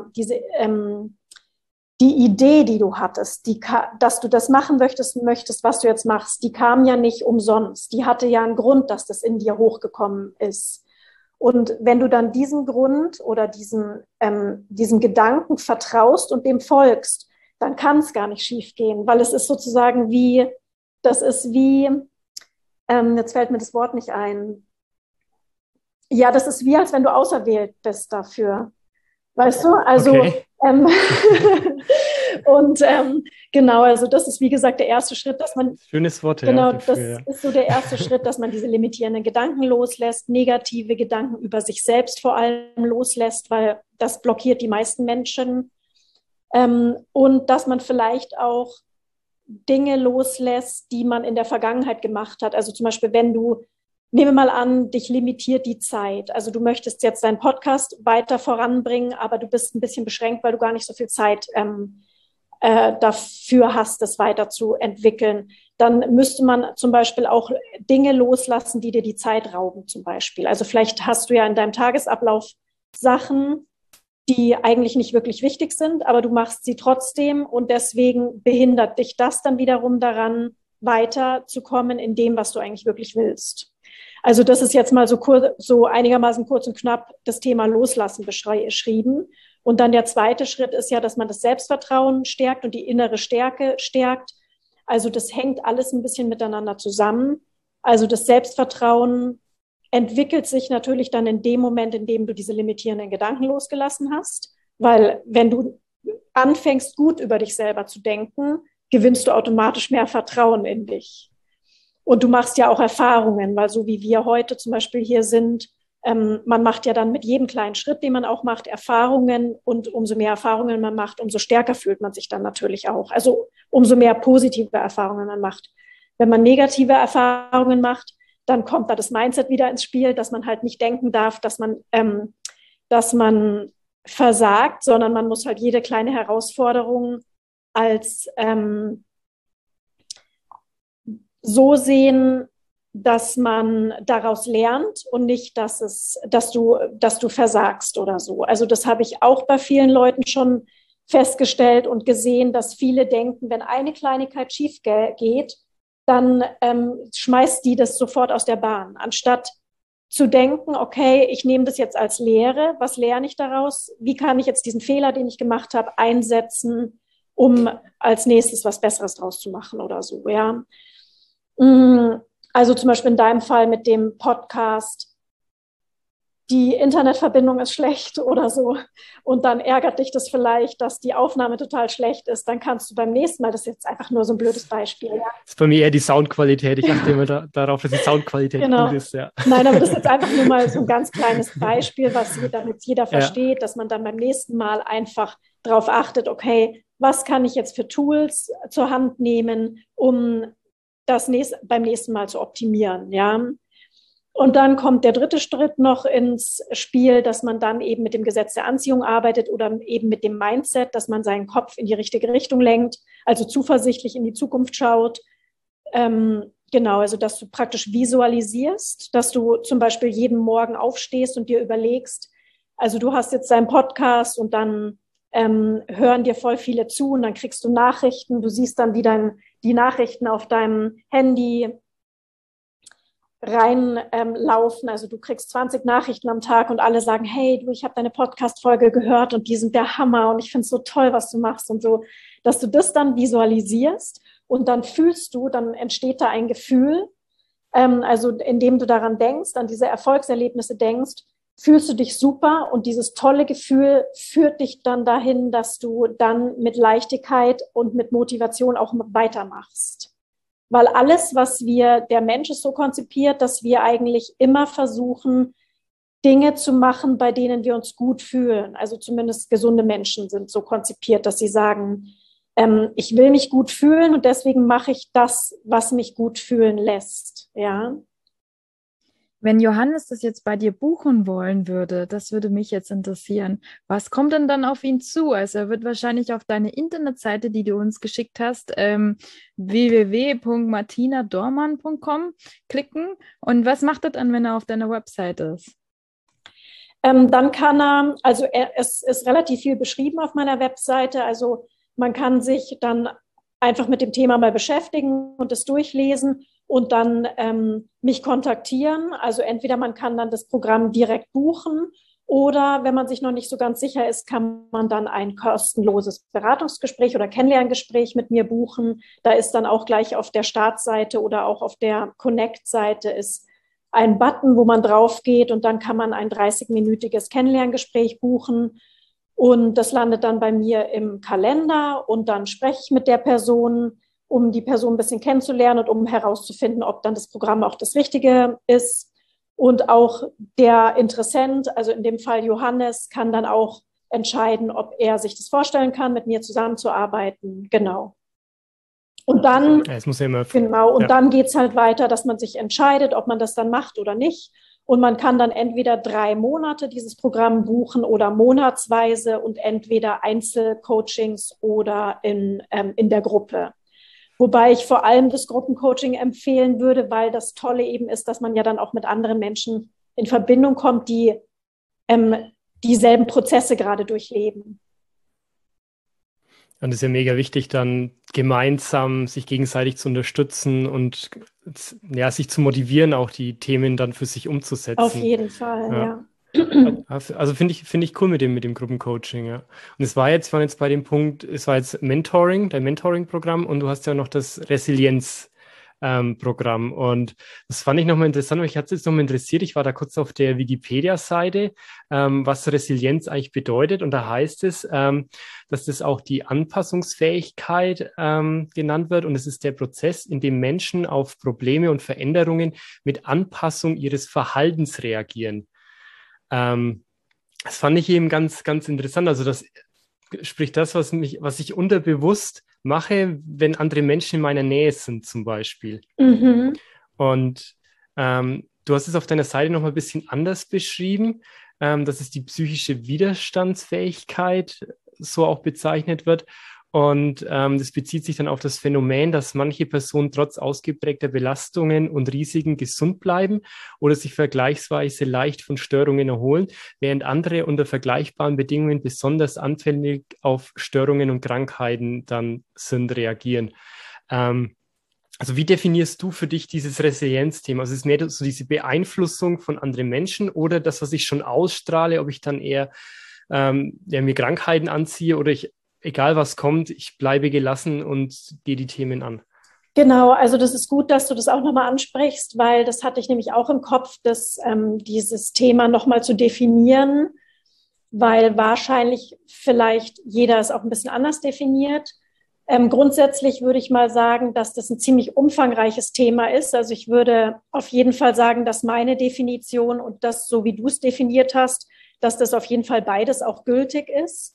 die Idee, die du hattest, dass du das machen möchtest, was du jetzt machst, die kam ja nicht umsonst. Die hatte ja einen Grund, dass das in dir hochgekommen ist. Und wenn du dann diesem Grund oder diesem Gedanken vertraust und dem folgst, dann kann es gar nicht schief gehen, weil es ist sozusagen jetzt fällt mir das Wort nicht ein. Ja, das ist wie, als wenn du auserwählt bist dafür. Weißt du? Also, okay. Genau, also das ist wie gesagt der erste Schritt, dass man. Schönes Wort, genau, ja. Genau, das ist so der erste Schritt, dass man diese limitierenden Gedanken loslässt, negative Gedanken über sich selbst vor allem loslässt, weil das blockiert die meisten Menschen. Und dass man vielleicht auch Dinge loslässt, die man in der Vergangenheit gemacht hat. Also zum Beispiel, wenn du nehme mal an, dich limitiert die Zeit. Also du möchtest jetzt deinen Podcast weiter voranbringen, aber du bist ein bisschen beschränkt, weil du gar nicht so viel Zeit dafür hast, das weiterzuentwickeln. Dann müsste man zum Beispiel auch Dinge loslassen, die dir die Zeit rauben zum Beispiel. Also vielleicht hast du ja in deinem Tagesablauf Sachen, die eigentlich nicht wirklich wichtig sind, aber du machst sie trotzdem und deswegen behindert dich das dann wiederum daran, weiterzukommen in dem, was du eigentlich wirklich willst. Also das ist jetzt mal so einigermaßen kurz und knapp das Thema Loslassen beschrieben. Und dann der zweite Schritt ist ja, dass man das Selbstvertrauen stärkt und die innere Stärke stärkt. Also das hängt alles ein bisschen miteinander zusammen. Also das Selbstvertrauen entwickelt sich natürlich dann in dem Moment, in dem du diese limitierenden Gedanken losgelassen hast. Weil wenn du anfängst, gut über dich selber zu denken, gewinnst du automatisch mehr Vertrauen in dich. Und du machst ja auch Erfahrungen, weil so wie wir heute zum Beispiel hier sind, man macht ja dann mit jedem kleinen Schritt, den man auch macht, Erfahrungen und umso mehr Erfahrungen man macht, umso stärker fühlt man sich dann natürlich auch. Also umso mehr positive Erfahrungen man macht. Wenn man negative Erfahrungen macht, dann kommt da das Mindset wieder ins Spiel, dass man halt nicht denken darf, dass man versagt, sondern man muss halt jede kleine Herausforderung als so sehen, dass man daraus lernt und nicht, dass du versagst oder so. Also das habe ich auch bei vielen Leuten schon festgestellt und gesehen, dass viele denken, wenn eine Kleinigkeit schief geht, dann schmeißt die das sofort aus der Bahn, anstatt zu denken, okay, ich nehme das jetzt als Lehre, was lerne ich daraus? Wie kann ich jetzt diesen Fehler, den ich gemacht habe, einsetzen, um als nächstes was Besseres draus zu machen oder so, ja. Also zum Beispiel in deinem Fall mit dem Podcast, die Internetverbindung ist schlecht oder so und dann ärgert dich das vielleicht, dass die Aufnahme total schlecht ist, dann kannst du beim nächsten Mal, das ist jetzt einfach nur so ein blödes Beispiel. Ja. Das ist bei mir eher die Soundqualität. Ich achte immer darauf, dass die Soundqualität gut ist. Ja. Nein, aber das ist jetzt einfach nur mal so ein ganz kleines Beispiel, damit jeder versteht, dass man dann beim nächsten Mal einfach darauf achtet, okay, was kann ich jetzt für Tools zur Hand nehmen, um das beim nächsten Mal zu optimieren, ja. Und dann kommt der dritte Schritt noch ins Spiel, dass man dann eben mit dem Gesetz der Anziehung arbeitet oder eben mit dem Mindset, dass man seinen Kopf in die richtige Richtung lenkt, also zuversichtlich in die Zukunft schaut. Genau, also dass du praktisch visualisierst, dass du zum Beispiel jeden Morgen aufstehst und dir überlegst, also du hast jetzt deinen Podcast und dann hören dir voll viele zu und dann kriegst du Nachrichten, du siehst dann, wie die Nachrichten auf deinem Handy reinlaufen. Also du kriegst 20 Nachrichten am Tag und alle sagen, hey, ich habe deine Podcast-Folge gehört und die sind der Hammer und ich finde es so toll, was du machst und so, dass du das dann visualisierst und dann dann entsteht da ein Gefühl, also indem du daran denkst, an diese Erfolgserlebnisse denkst, fühlst du dich super und dieses tolle Gefühl führt dich dann dahin, dass du dann mit Leichtigkeit und mit Motivation auch weitermachst. Weil alles, der Mensch ist so konzipiert, dass wir eigentlich immer versuchen, Dinge zu machen, bei denen wir uns gut fühlen. Also zumindest gesunde Menschen sind so konzipiert, dass sie sagen, ich will mich gut fühlen und deswegen mache ich das, was mich gut fühlen lässt, ja. Wenn Johannes das jetzt bei dir buchen wollen würde, das würde mich jetzt interessieren. Was kommt denn dann auf ihn zu? Also er wird wahrscheinlich auf deine Internetseite, die du uns geschickt hast, www.martinadormann.com klicken. Und was macht er dann, wenn er auf deiner Website ist? Dann kann er, es ist relativ viel beschrieben auf meiner Webseite, also man kann sich dann einfach mit dem Thema mal beschäftigen und es durchlesen und dann mich kontaktieren. Also entweder man kann dann das Programm direkt buchen oder wenn man sich noch nicht so ganz sicher ist, kann man dann ein kostenloses Beratungsgespräch oder Kennenlerngespräch mit mir buchen. Da ist dann auch gleich auf der Startseite oder auch auf der Connect-Seite ist ein Button, wo man drauf geht und dann kann man ein 30-minütiges Kennenlerngespräch buchen. Und das landet dann bei mir im Kalender und dann spreche ich mit der Person, um die Person ein bisschen kennenzulernen und um herauszufinden, ob dann das Programm auch das Richtige ist. Und auch der Interessent, also in dem Fall Johannes, kann dann auch entscheiden, ob er sich das vorstellen kann, mit mir zusammenzuarbeiten. Genau. Und dann, es muss ja immer, genau, und dann geht es halt weiter, dass man sich entscheidet, ob man das dann macht oder nicht. Und man kann dann entweder 3 Monate dieses Programm buchen oder monatsweise und entweder Einzelcoachings oder in der Gruppe. Wobei ich vor allem das Gruppencoaching empfehlen würde, weil das Tolle eben ist, dass man ja dann auch mit anderen Menschen in Verbindung kommt, die dieselben Prozesse gerade durchleben. Und es ist ja mega wichtig, dann gemeinsam sich gegenseitig zu unterstützen und ja, sich zu motivieren, auch die Themen dann für sich umzusetzen. Auf jeden Fall, ja. Also finde ich cool mit dem Gruppencoaching, ja. Und wir waren jetzt bei dem Punkt, es war jetzt Mentoring, dein Mentoring-Programm, und du hast ja noch das Resilienz-Programm. Und das fand ich nochmal interessant, weil ich hatte es jetzt nochmal interessiert. Ich war da kurz auf der Wikipedia-Seite, was Resilienz eigentlich bedeutet. Und da heißt es, dass das auch die Anpassungsfähigkeit genannt wird. Und es ist der Prozess, in dem Menschen auf Probleme und Veränderungen mit Anpassung ihres Verhaltens reagieren. Das fand ich eben ganz, ganz interessant. Also das sprich das, was ich unterbewusst mache, wenn andere Menschen in meiner Nähe sind, zum Beispiel. Mhm. Und du hast es auf deiner Seite noch mal ein bisschen anders beschrieben, dass es die psychische Widerstandsfähigkeit so auch bezeichnet wird. Und das bezieht sich dann auf das Phänomen, dass manche Personen trotz ausgeprägter Belastungen und Risiken gesund bleiben oder sich vergleichsweise leicht von Störungen erholen, während andere unter vergleichbaren Bedingungen besonders anfällig auf Störungen und Krankheiten dann reagieren. Also wie definierst du für dich dieses Resilienzthema? Also ist es mehr so diese Beeinflussung von anderen Menschen oder das, was ich schon ausstrahle, ob ich dann eher mir Krankheiten anziehe oder egal was kommt, ich bleibe gelassen und gehe die Themen an? Genau, also das ist gut, dass du das auch nochmal ansprichst, weil das hatte ich nämlich auch im Kopf, dieses Thema nochmal zu definieren, weil wahrscheinlich vielleicht jeder es auch ein bisschen anders definiert. Grundsätzlich würde ich mal sagen, dass das ein ziemlich umfangreiches Thema ist. Also ich würde auf jeden Fall sagen, dass meine Definition und das, so wie du es definiert hast, dass das auf jeden Fall beides auch gültig ist.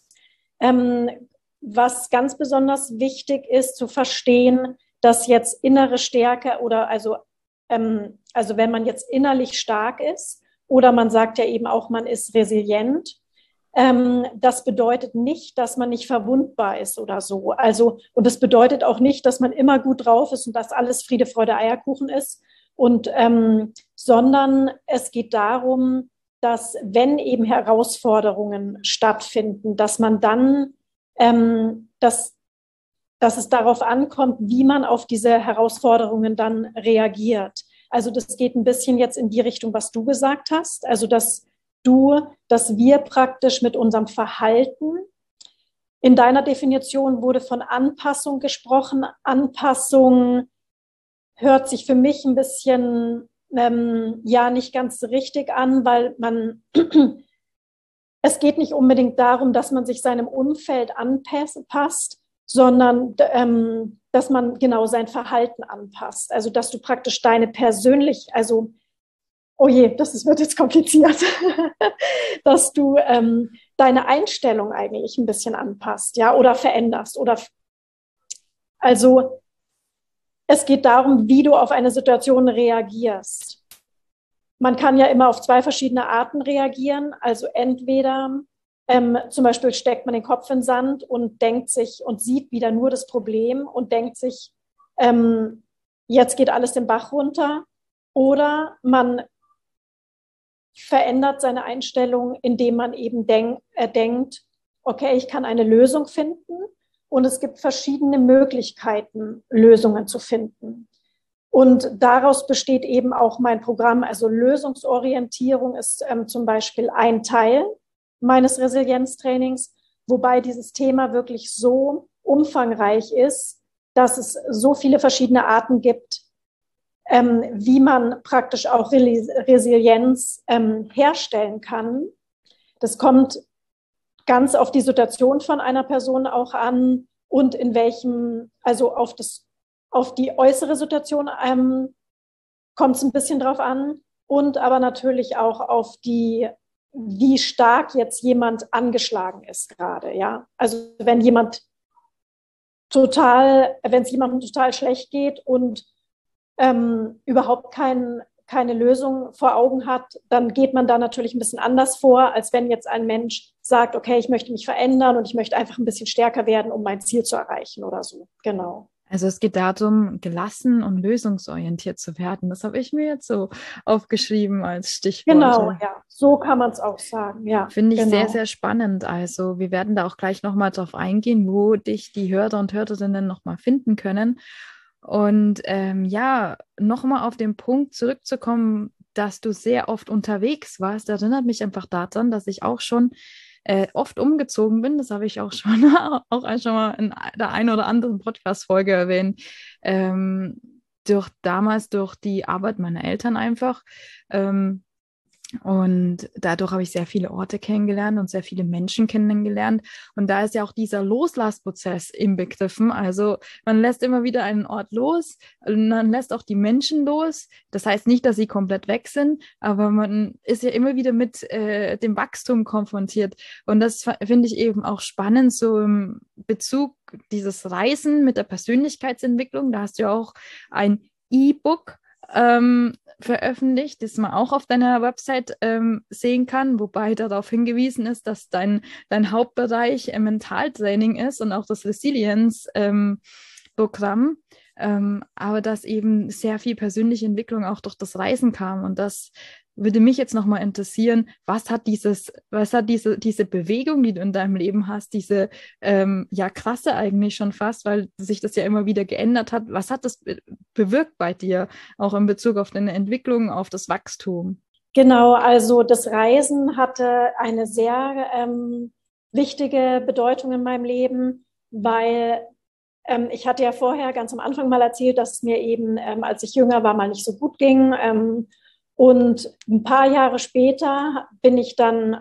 Was ganz besonders wichtig ist, zu verstehen, dass jetzt innere Stärke oder also wenn man jetzt innerlich stark ist oder man sagt ja eben auch, man ist resilient, das bedeutet nicht, dass man nicht verwundbar ist oder so. Also, und das bedeutet auch nicht, dass man immer gut drauf ist und dass alles Friede, Freude, Eierkuchen ist. Und, sondern es geht darum, dass wenn eben Herausforderungen stattfinden, dass man dann, dass es darauf ankommt, wie man auf diese Herausforderungen dann reagiert. Also das geht ein bisschen jetzt in die Richtung, was du gesagt hast. Also dass wir praktisch mit unserem Verhalten, in deiner Definition wurde von Anpassung gesprochen. Anpassung hört sich für mich ein bisschen nicht ganz richtig an, weil es geht nicht unbedingt darum, dass man sich seinem Umfeld anpasst, sondern dass man genau sein Verhalten anpasst. Also dass du praktisch oh je, wird jetzt kompliziert, dass du deine Einstellung eigentlich ein bisschen anpasst, ja, oder veränderst. Also es geht darum, wie du auf eine Situation reagierst. Man kann ja immer auf 2 verschiedene Arten reagieren. Also entweder zum Beispiel steckt man den Kopf in den Sand und denkt sich und sieht wieder nur das Problem und denkt sich, jetzt geht alles den Bach runter. Oder man verändert seine Einstellung, indem man eben denkt, okay, ich kann eine Lösung finden und es gibt verschiedene Möglichkeiten, Lösungen zu finden. Und daraus besteht eben auch mein Programm. Also Lösungsorientierung ist zum Beispiel ein Teil meines Resilienztrainings, wobei dieses Thema wirklich so umfangreich ist, dass es so viele verschiedene Arten gibt, wie man praktisch auch Resilienz herstellen kann. Das kommt ganz auf die Situation von einer Person auch an und in welchem, also auf die äußere Situation kommt es ein bisschen drauf an und aber natürlich auch auf wie stark jetzt jemand angeschlagen ist gerade, ja. Also wenn jemand wenn es jemandem total schlecht geht und überhaupt keine Lösung vor Augen hat, dann geht man da natürlich ein bisschen anders vor, als wenn jetzt ein Mensch sagt, okay, ich möchte mich verändern und ich möchte einfach ein bisschen stärker werden, um mein Ziel zu erreichen oder so. Genau. Also es geht darum, gelassen und lösungsorientiert zu werden. Das habe ich mir jetzt so aufgeschrieben als Stichwort. Genau, ja, so kann man es auch sagen. Ja, finde ich genau. sehr, sehr spannend. Also wir werden da auch gleich nochmal drauf eingehen, wo dich die Hörer und Hörerinnen nochmal finden können. Und nochmal auf den Punkt zurückzukommen, dass du sehr oft unterwegs warst, erinnert mich einfach daran, dass ich auch schon oft umgezogen bin. Das habe ich auch schon mal in der einen oder anderen Podcast-Folge erwähnt. Durch die Arbeit meiner Eltern einfach. Und dadurch habe ich sehr viele Orte kennengelernt und sehr viele Menschen kennengelernt. Und da ist ja auch dieser Loslassprozess inbegriffen. Also man lässt immer wieder einen Ort los und man lässt auch die Menschen los. Das heißt nicht, dass sie komplett weg sind, aber man ist ja immer wieder mit dem Wachstum konfrontiert. Und das finde ich eben auch spannend, so im Bezug dieses Reisen mit der Persönlichkeitsentwicklung. Da hast du ja auch ein E-Book veröffentlicht, das man auch auf deiner Website sehen kann, wobei darauf hingewiesen ist, dass dein Hauptbereich Mentaltraining ist und auch das Resilience-Programm, aber dass eben sehr viel persönliche Entwicklung auch durch das Reisen kam. Und das würde mich jetzt nochmal interessieren, was hat diese Bewegung, die du in deinem Leben hast, diese krasse eigentlich schon fast, weil sich das ja immer wieder geändert hat. Was hat das bewirkt bei dir, auch in Bezug auf deine Entwicklung, auf das Wachstum? Genau, also das Reisen hatte eine sehr wichtige Bedeutung in meinem Leben, weil ich hatte ja vorher ganz am Anfang mal erzählt, dass es mir eben, als ich jünger war, mal nicht so gut ging. Und ein paar Jahre später habe ich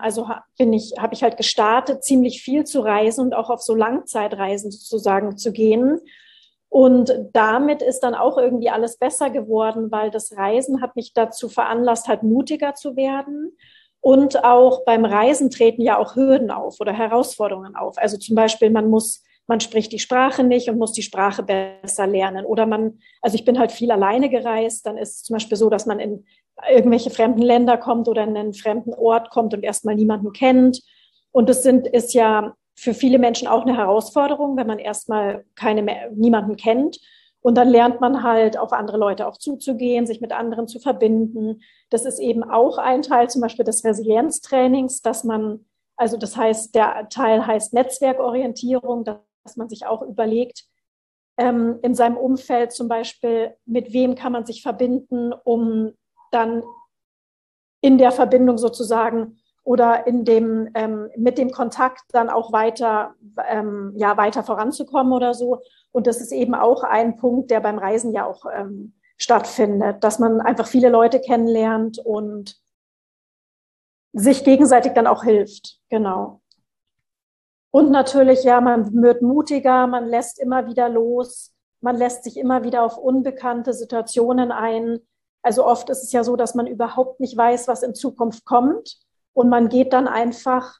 halt gestartet, ziemlich viel zu reisen und auch auf so Langzeitreisen sozusagen zu gehen. Und damit ist dann auch irgendwie alles besser geworden, weil das Reisen hat mich dazu veranlasst, halt mutiger zu werden. Und auch beim Reisen treten ja auch Hürden auf oder Herausforderungen auf. Also zum Beispiel, man spricht die Sprache nicht und muss die Sprache besser lernen. Oder also ich bin halt viel alleine gereist, dann ist es zum Beispiel so, dass man in irgendwelche fremden Länder kommt oder in einen fremden Ort kommt und erstmal niemanden kennt. Und das ist ja für viele Menschen auch eine Herausforderung, wenn man erstmal niemanden kennt. Und dann lernt man halt auf andere Leute auch zuzugehen, sich mit anderen zu verbinden. Das ist eben auch ein Teil zum Beispiel des Resilienztrainings, das heißt, der Teil heißt Netzwerkorientierung, dass man sich auch überlegt, in seinem Umfeld zum Beispiel, mit wem kann man sich verbinden, um dann in der Verbindung sozusagen oder mit dem Kontakt dann auch weiter voranzukommen oder so. Und das ist eben auch ein Punkt, der beim Reisen ja auch stattfindet, dass man einfach viele Leute kennenlernt und sich gegenseitig dann auch hilft. Genau. Und natürlich, ja, man wird mutiger, man lässt immer wieder los, man lässt sich immer wieder auf unbekannte Situationen ein. Also oft ist es ja so, dass man überhaupt nicht weiß, was in Zukunft kommt. Und man geht dann einfach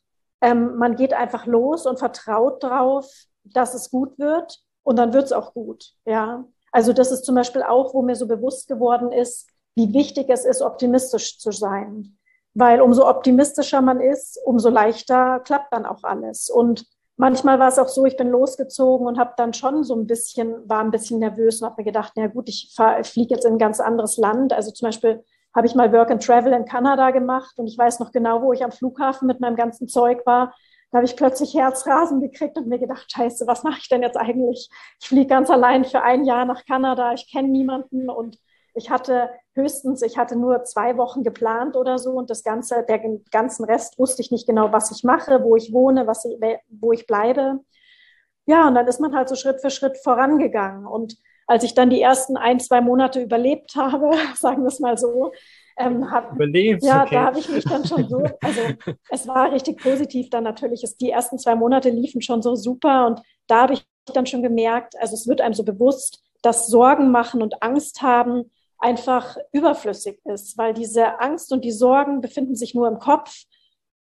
los und vertraut drauf, dass es gut wird. Und dann wird es auch gut. Ja. Also das ist zum Beispiel auch, wo mir so bewusst geworden ist, wie wichtig es ist, optimistisch zu sein. Weil umso optimistischer man ist, umso leichter klappt dann auch alles. Und manchmal war es auch so, ich bin losgezogen und habe dann schon war ein bisschen nervös und habe mir gedacht, na gut, ich fliege jetzt in ein ganz anderes Land. Also zum Beispiel habe ich mal Work and Travel in Kanada gemacht und ich weiß noch genau, wo ich am Flughafen mit meinem ganzen Zeug war. Da habe ich plötzlich Herzrasen gekriegt und mir gedacht, scheiße, was mache ich denn jetzt eigentlich? Ich fliege ganz allein für ein Jahr nach Kanada, ich kenne niemanden und ich hatte nur 2 Wochen geplant oder so und den ganzen Rest wusste ich nicht genau, was ich mache, wo ich wohne, wo ich bleibe. Ja, und dann ist man halt so Schritt für Schritt vorangegangen. Und als ich dann die ersten 1-2 Monate überlebt habe, sagen wir es mal so, okay. Da habe ich mich dann schon so, also es war richtig positiv dann natürlich. Die ersten 2 Monate liefen schon so super und da habe ich dann schon gemerkt, also es wird einem so bewusst, dass Sorgen machen und Angst haben einfach überflüssig ist, weil diese Angst und die Sorgen befinden sich nur im Kopf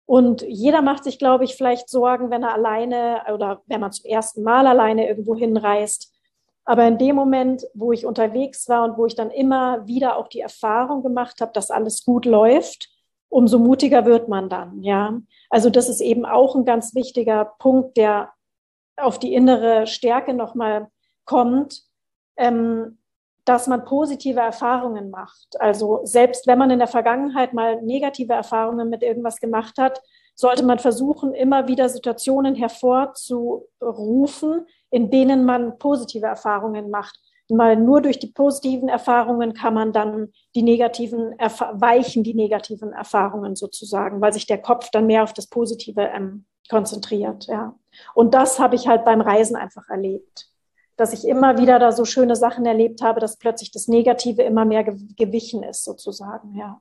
Und jeder macht sich, glaube ich, vielleicht Sorgen, wenn er alleine oder wenn man zum ersten Mal alleine irgendwo hinreist. Aber in dem Moment, wo ich unterwegs war und wo ich dann immer wieder auch die Erfahrung gemacht habe, dass alles gut läuft, umso mutiger wird man dann, ja. Also das ist eben auch ein ganz wichtiger Punkt, der auf die innere Stärke nochmal kommt, dass man positive Erfahrungen macht. Also selbst wenn man in der Vergangenheit mal negative Erfahrungen mit irgendwas gemacht hat, sollte man versuchen, immer wieder Situationen hervorzurufen, in denen man positive Erfahrungen macht. Weil nur durch die positiven Erfahrungen kann man dann die negativen Erfahrungen sozusagen, weil sich der Kopf dann mehr auf das Positive konzentriert. Ja. Und das habe ich halt beim Reisen einfach erlebt, dass ich immer wieder da so schöne Sachen erlebt habe, dass plötzlich das Negative immer mehr gewichen ist sozusagen. Ja.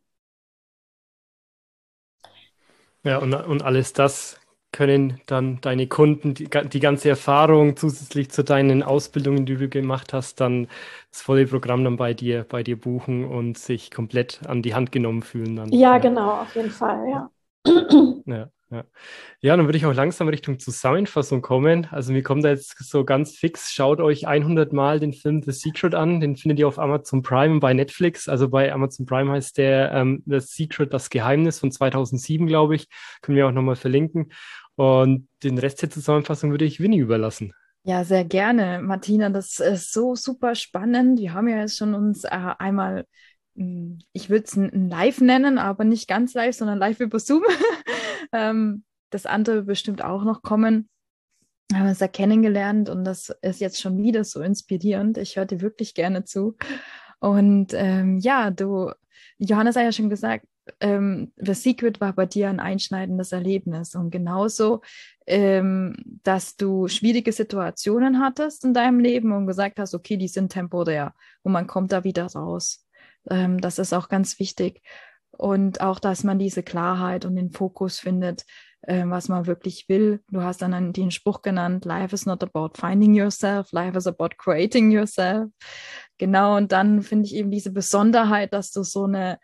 Ja, und alles das können dann deine Kunden, die ganze Erfahrung zusätzlich zu deinen Ausbildungen, die du gemacht hast, dann das volle Programm dann bei dir buchen und sich komplett an die Hand genommen fühlen dann. Ja, genau, auf jeden Fall, ja. Ja, ja. Ja, dann würde ich auch langsam Richtung Zusammenfassung kommen. Also mir kommt da jetzt so ganz fix, schaut euch 100 Mal den Film The Secret an. Den findet ihr auf Amazon Prime und bei Netflix. Also bei Amazon Prime heißt der The Secret, das Geheimnis von 2007, glaube ich. Können wir auch nochmal verlinken. Und den Rest der Zusammenfassung würde ich Winnie überlassen. Ja, sehr gerne, Martina. Das ist so super spannend. Wir haben ja jetzt schon uns einmal, ich würde es ein Live nennen, aber nicht ganz live, sondern live über Zoom. Das andere wird bestimmt auch noch kommen. Wir haben uns da kennengelernt und das ist jetzt schon wieder so inspirierend. Ich höre dir wirklich gerne zu. Und ja, Johannes hat ja schon gesagt, The Secret war bei dir ein einschneidendes Erlebnis und genauso, dass du schwierige Situationen hattest in deinem Leben und gesagt hast, okay, die sind temporär und man kommt da wieder raus. Das ist auch ganz wichtig. Und auch, dass man diese Klarheit und den Fokus findet, was man wirklich will. Du hast dann den Spruch genannt, Life is not about finding yourself, life is about creating yourself. Genau, und dann finde ich eben diese Besonderheit, dass du so eine,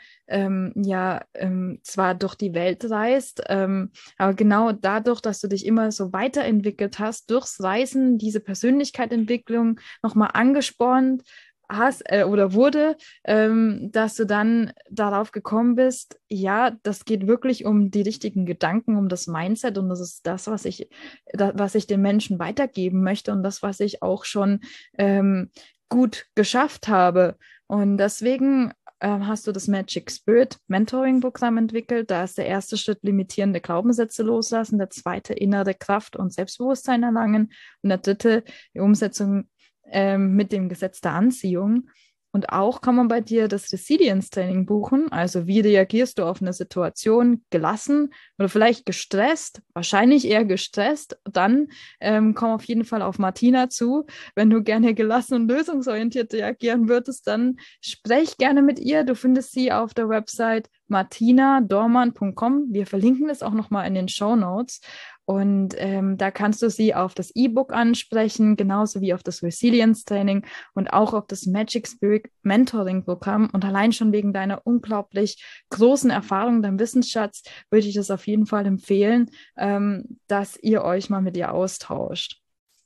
zwar durch die Welt reist, aber genau dadurch, dass du dich immer so weiterentwickelt hast, durchs Reisen, diese Persönlichkeitsentwicklung nochmal angespornt hast oder wurde, dass du dann darauf gekommen bist, ja, das geht wirklich um die richtigen Gedanken, um das Mindset und das ist das, was ich den Menschen weitergeben möchte und das, was ich auch schon gut geschafft habe. Und deswegen hast du das Magic Spirit Mentoring Programm entwickelt. Da ist der erste Schritt limitierende Glaubenssätze loslassen, der zweite innere Kraft und Selbstbewusstsein erlangen und der dritte die Umsetzung mit dem Gesetz der Anziehung. Und auch kann man bei dir das Resilience-Training buchen. Also wie reagierst du auf eine Situation gelassen oder vielleicht gestresst, wahrscheinlich eher gestresst. Dann komm auf jeden Fall auf Martina zu. Wenn du gerne gelassen und lösungsorientiert reagieren würdest, dann sprech gerne mit ihr. Du findest sie auf der Website martinadormann.com. Wir verlinken das auch nochmal in den Shownotes. Und da kannst du sie auf das E-Book ansprechen, genauso wie auf das Resilience-Training und auch auf das Magic Spirit Mentoring-Programm. Und allein schon wegen deiner unglaublich großen Erfahrung, deinem Wissensschatz, würde ich das auf jeden Fall empfehlen, dass ihr euch mal mit ihr austauscht.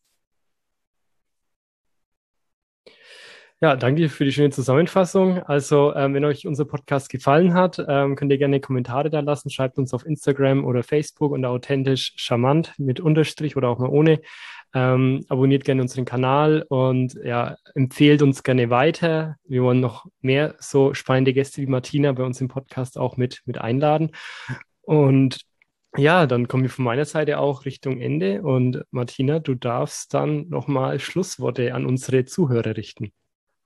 Ja, danke für die schöne Zusammenfassung. Also, wenn euch unser Podcast gefallen hat, könnt ihr gerne Kommentare da lassen. Schreibt uns auf Instagram oder Facebook unter authentisch charmant mit Unterstrich oder auch mal ohne. Abonniert gerne unseren Kanal und ja, empfehlt uns gerne weiter. Wir wollen noch mehr so spannende Gäste wie Martina bei uns im Podcast auch mit einladen. Und ja, dann kommen wir von meiner Seite auch Richtung Ende. Und Martina, du darfst dann nochmal Schlussworte an unsere Zuhörer richten.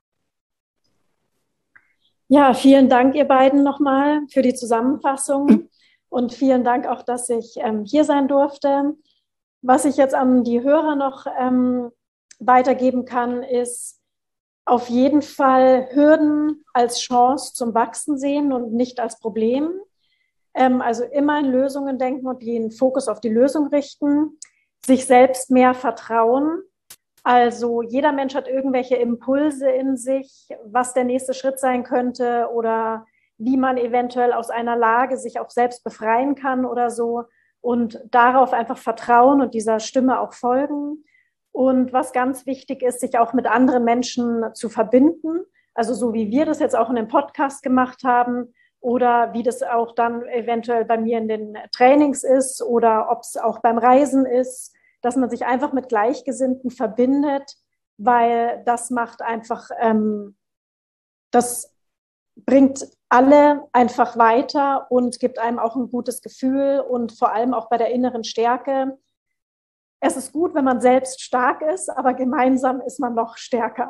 Ja, vielen Dank, ihr beiden nochmal für die Zusammenfassung und vielen Dank auch, dass ich hier sein durfte. Was ich jetzt an die Hörer noch weitergeben kann, ist auf jeden Fall Hürden als Chance zum Wachsen sehen und nicht als Problem. Also immer in Lösungen denken und den Fokus auf die Lösung richten, sich selbst mehr vertrauen. Also jeder Mensch hat irgendwelche Impulse in sich, was der nächste Schritt sein könnte oder wie man eventuell aus einer Lage sich auch selbst befreien kann oder so und darauf einfach vertrauen und dieser Stimme auch folgen. Und was ganz wichtig ist, sich auch mit anderen Menschen zu verbinden, also so wie wir das jetzt auch in dem Podcast gemacht haben oder wie das auch dann eventuell bei mir in den Trainings ist oder ob es auch beim Reisen ist, dass man sich einfach mit Gleichgesinnten verbindet, weil das macht einfach, das bringt alle einfach weiter und gibt einem auch ein gutes Gefühl und vor allem auch bei der inneren Stärke. Es ist gut, wenn man selbst stark ist, aber gemeinsam ist man noch stärker.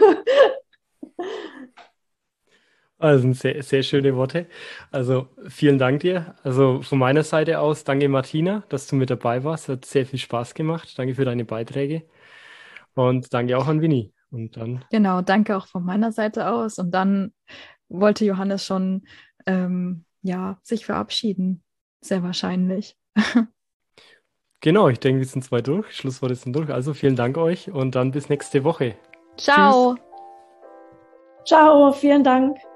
Also sehr, sehr schöne Worte. Also vielen Dank dir. Also von meiner Seite aus, danke Martina, dass du mit dabei warst. Hat sehr viel Spaß gemacht. Danke für deine Beiträge. Und danke auch an Winnie. Und dann. Genau, danke auch von meiner Seite aus. Und dann wollte Johannes schon sich verabschieden. Sehr wahrscheinlich. Genau, ich denke, wir sind zwei durch. Schlussworte sind durch. Also vielen Dank euch und dann bis nächste Woche. Ciao. Tschüss. Ciao, vielen Dank.